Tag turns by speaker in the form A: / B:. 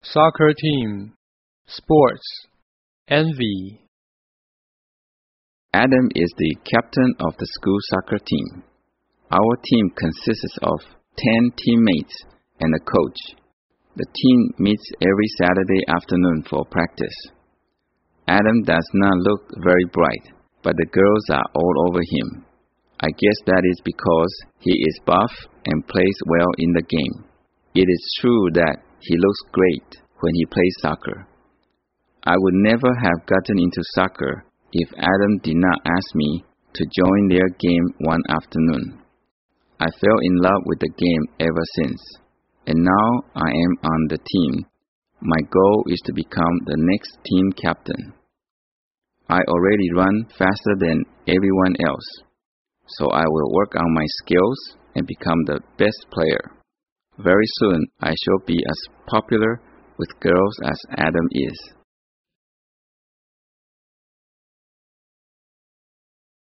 A: Soccer team. Sports. Envy.
B: Adam is the captain of the school soccer team. Our team consists of 10 teammates and a coach. The team meets every Saturday afternoon for practice. Adam does not look very bright, but the girls are all over him. I guess that is because he is buff and plays well in the game. It is true that he looks great when he plays soccer. I would never have gotten into soccer if Adam did not ask me to join their game one afternoon. I fell in love with the game ever since, and now I am on the team. My goal is to become the next team captain. I already run faster than everyone else, so I will work on my skills and become the best player. Very soon I shall be as popular with girls as Adam is.